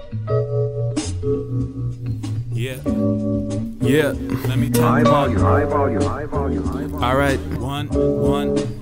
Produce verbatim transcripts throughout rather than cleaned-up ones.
Yeah. Yeah. Let me talk. High volume, high volume, high volume, high volume. All right. One, one.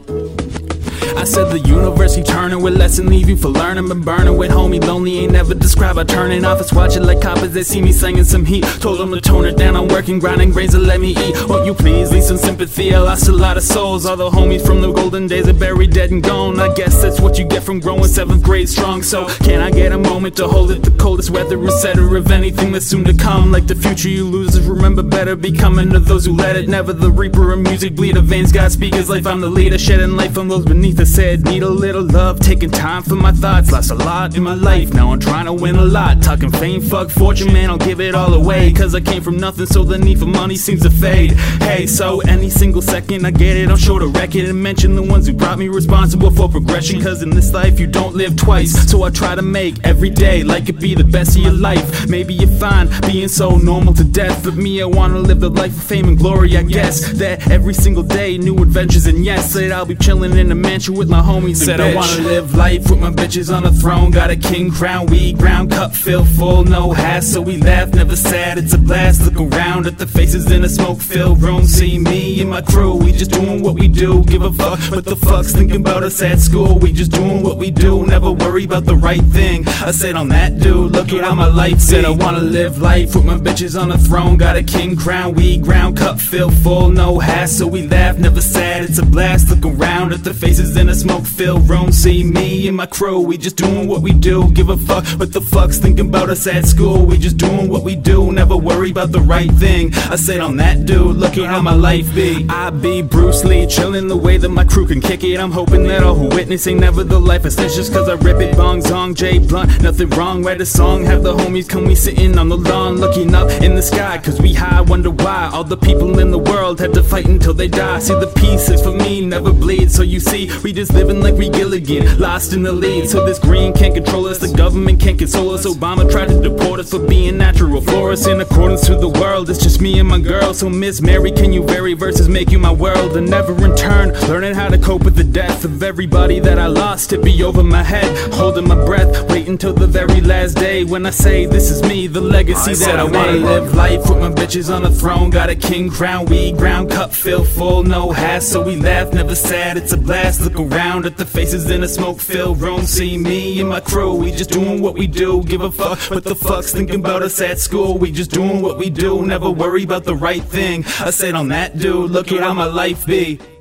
I said the universe keep turning with lesson, leave you for learning. Been burning with homie, lonely ain't never described. I turn it off, it's watching like coppers. They see me slinging some heat. Told them to tone it down, I'm working, grinding grains to let me eat. Won't you please leave some sympathy? I lost a lot of souls. All the homies from the golden days are buried, dead and gone. I guess that's what you get from growing seventh grade strong. So can I get a moment to hold it? The coldest weather, et cetera. Of anything that's soon to come, like the future you lose is remember better. Becoming of those who let it. Never the reaper of music bleed. A veins got speakers life. I'm the leader, shedding light from those beneath us. Said need a little love, taking time for my thoughts. Lost a lot in my life, now I'm trying to win a lot. Talking fame, fuck fortune, man, I'll give it all away. Cause I came from nothing, so the need for money seems to fade. Hey, so any single second I get it, I'm sure to wreck it. And mention the ones who brought me responsible for progression. Cause in this life you don't live twice, so I try to make every day like it be the best of your life. Maybe you find being so normal to death, but me I wanna live the life of fame and glory. I guess that every single day new adventures, and yes, that I'll be chilling in a mansion with my homies. Said I wanna live life with my bitches on the throne. Got a king crown, weed ground, cup filled full, no hassle. We laugh, never sad, it's a blast. Look around at the faces in a smoke-filled room. See me and my crew, we just doing what we do. Give a fuck what the fuck's thinking about us at school. We just doing what we do, never worry about the right thing. I said on that dude, look at how my life be. Said I wanna live life with my bitches on the throne. Got a king crown, weed ground, cup filled full, no hassle. We laugh, never sad, it's a blast. Look around at the faces in a smoke-filled room. See me and my crew, we just doing what we do. Give a fuck what the fuck's thinking about us at school. We just doing what we do, never worry about the right thing. I said on that dude, look at how my life be. I be Bruce Lee, chilling the way that my crew can kick it. I'm hoping that all who witness ain't never the life I snitch. Just cause I rip it, bong zong, J Blunt, nothing wrong. Write a song, have the homies come, we sitting on the lawn, looking up in the sky, cause we high, wonder why all the people in the world had to fight until they die. See the peace is for me, never bleed. So you see, we just living like we Gilligan, lost in the lead. So this green can't control us, the government can't console us. Obama tried to deport us for being natural florists. In accordance to the world, it's just me and my girl. So Miss Mary, can you vary verses make you my world? And never in turn, learning how to cope with the death of everybody that I lost. It be over my head, holding my breath, waiting till the very last day when I say this is me, the legacy I that I wanna live life with my bitches on the throne. Got a king crown, weed ground, cup filled full, no hassle. We laugh, never sad, it's a blast. Look around at the faces in a smoke-filled room. See me and my crew, we just doing what we do. Give a fuck what the fuck's thinking about us at school. We just doing what we do, never worry about the right thing. I said on that dude, look at how my life be.